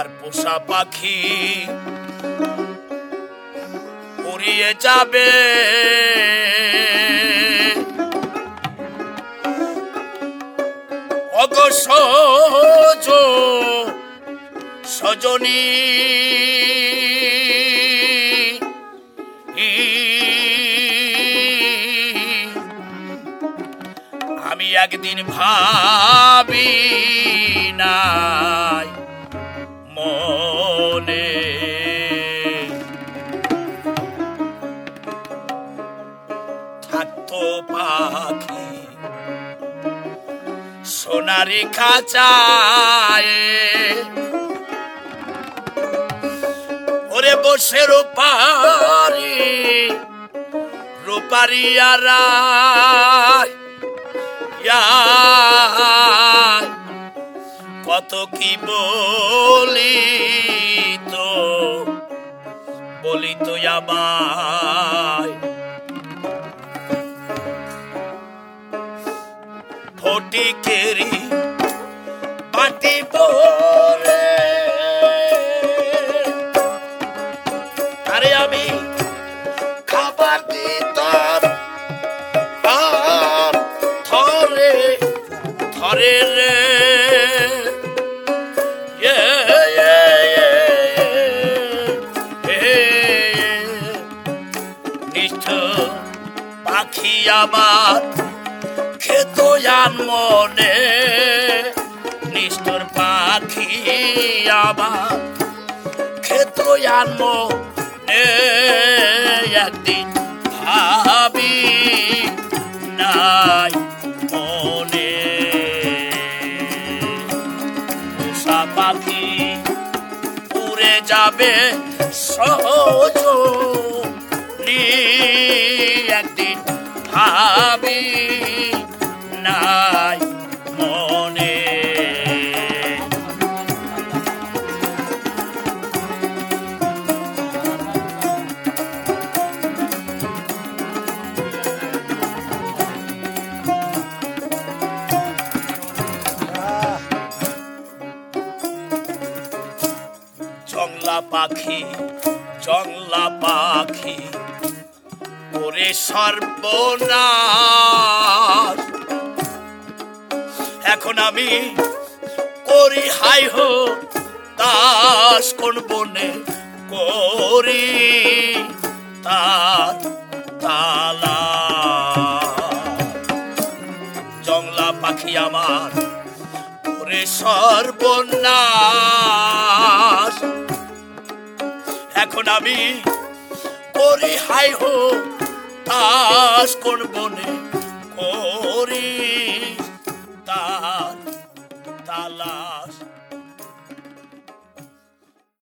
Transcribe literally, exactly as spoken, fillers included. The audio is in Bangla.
আমার পোষা পাখি উড়িয়ে যাবে ওগো সজ সজনী আমি একদিন ভাবি নাই মনে থাকতো পাখি সোনারি খাঁচায় ওরে বসে রূপারি রূপারি আরা কত কি বলি তো বলি তো আমায় ফটিকেরি বাটি পরে আরে আমি খাবার দিতাম আর থরে থরে রে নিষ্ঠুর পাখি আমার খেত জান মনে নিষ্ঠুর পাখি আমার খেত জান মনে একদিন ভাবি নাই মনে পোষা পাখি উড়ে যাবে সহজ একদিন ভাবি নাই মনে জংলা পাখি জংলা পাখি ওরে সর্বনাশ এখন আমি করি হাই হো দাস কোন বনে করি তার তালা জংলা পাখি আমার ওরে সর্বনাশ এখন আমি করি হাই হো দাস কোন বনে করি তার তালা।